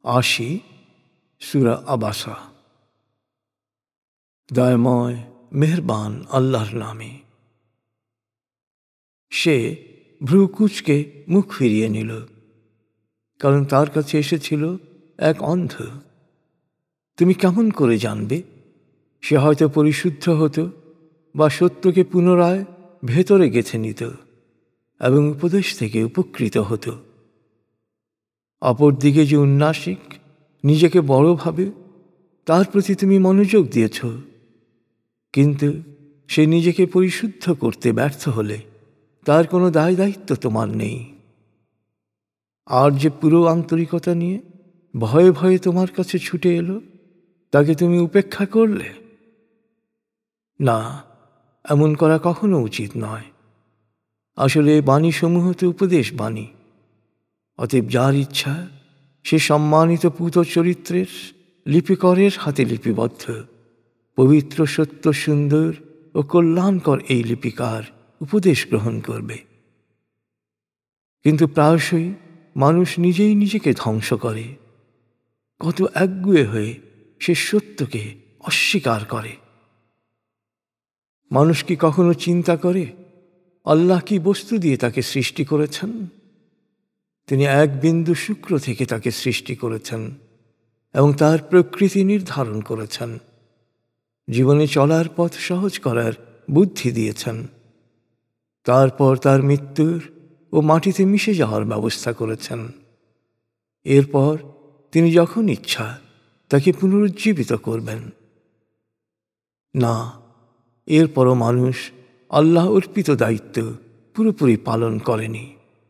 80 সূরা আবাসা। দয়াময় মেহেরবান আল্লাহর নামে। সে ভ্রুকুচকে মুখ ফিরিয়ে নিল, কারণ তার কাছে এসেছিল এক অন্ধ। তুমি কেমন করে জানবে? সে হয়তো পরিশুদ্ধ হতো বা সত্যকে পুনরায় ভেতরে গেঁথে নিত এবং উপদেশ থেকে উপকৃত হতো। অপরদিকে যে উন্নাসিক, নিজেকে বড় ভাবে, তার প্রতি তুমি মনোযোগ দিয়েছ, কিন্তু সে নিজেকে পরিশুদ্ধ করতে ব্যর্থ হলে তার কোনো দায় দায়িত্ব তোমার নেই। আর যে পুরো আন্তরিকতা নিয়ে ভয়ে ভয়ে তোমার কাছে ছুটে এলো, তাকে তুমি উপেক্ষা করলে না। এমন করা কখনো উচিত নয়। আসলে বাণীসমূহ তো উপদেশ বাণী। অতএব যার ইচ্ছা, সে সম্মানিত পূত চরিত্রের লিপিকরের হাতে লিপিবদ্ধ পবিত্র, সত্য, সুন্দর ও কল্যাণকর এই লিপিকার উপদেশ গ্রহণ করবে। কিন্তু প্রায়শই মানুষ নিজেই নিজেকে ধ্বংস করে। কত একগুঁয়ে হয়ে সে সত্যকে অস্বীকার করে। মানুষ কি কখনো চিন্তা করে আল্লাহ কি বস্তু দিয়ে তাকে সৃষ্টি করেছেন? তিনি এক বিন্দু শুক্র থেকে তাকে সৃষ্টি করেছেন এবং তার প্রকৃতি নির্ধারণ করেছেন। জীবনে চলার পথ সহজ করার বুদ্ধি দিয়েছেন। তারপর তার মৃত্যুর ও মাটিতে মিশে যাওয়ার ব্যবস্থা করেছেন। এরপর তিনি যখন ইচ্ছা তাকে পুনরুজ্জীবিত করবেন। না, এরপরও মানুষ আল্লাহ অর্পিত দায়িত্ব পুরোপুরি পালন করেনি।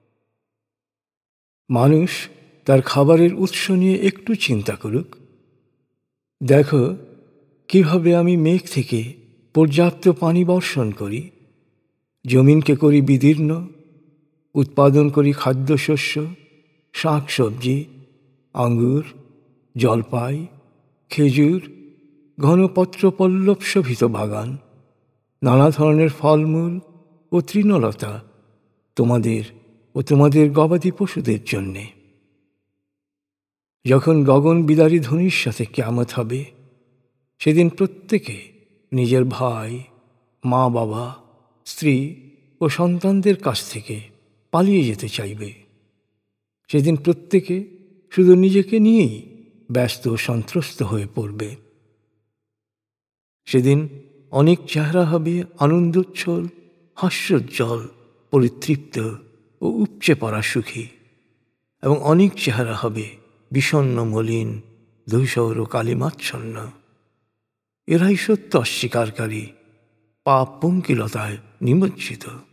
মানুষ তার খাবারের উৎস নিয়ে একটু চিন্তা করুক। দেখো কিভাবে আমি মেঘ থেকে পর্যাপ্ত পানি বর্ষণ করি, জমিনকে করি বিদীর্ণ, উৎপাদন করি খাদ্যশস্য, শাক সবজি, আঙ্গুর, জলপাই, খেজুর, ঘনপত্র পল্লব শোভিত বাগান, নানা ধরনের ফলমূল ও তৃণলতা তোমাদের ও তোমাদের গবাদি পশুদের জন্যে। যখন গগন বিদারী ধ্বনির সাথে কিয়ামত হবে, সেদিন প্রত্যেকে নিজের ভাই, মা বাবা, স্ত্রী ও সন্তানদের কাছ থেকে পালিয়ে যেতে চাইবে। সেদিন প্রত্যেকে শুধু নিজেকে নিয়েই ব্যস্ত ও সন্ত্রস্ত হয়ে পড়বে। সেদিন অনেক চেহারা হবে আনন্দোচ্ছল, হাস্যোজ্জ্বল, পরিতৃপ্ত ও উপচে পড়া সুখী, এবং অনেক চেহারা হবে বিষণ্ণ, মলিন, ধূসর ও কালিমাচ্ছন্ন। এরাই সত্য অস্বীকারী, পাপ পঙ্কিলতায় নিমজ্জিত।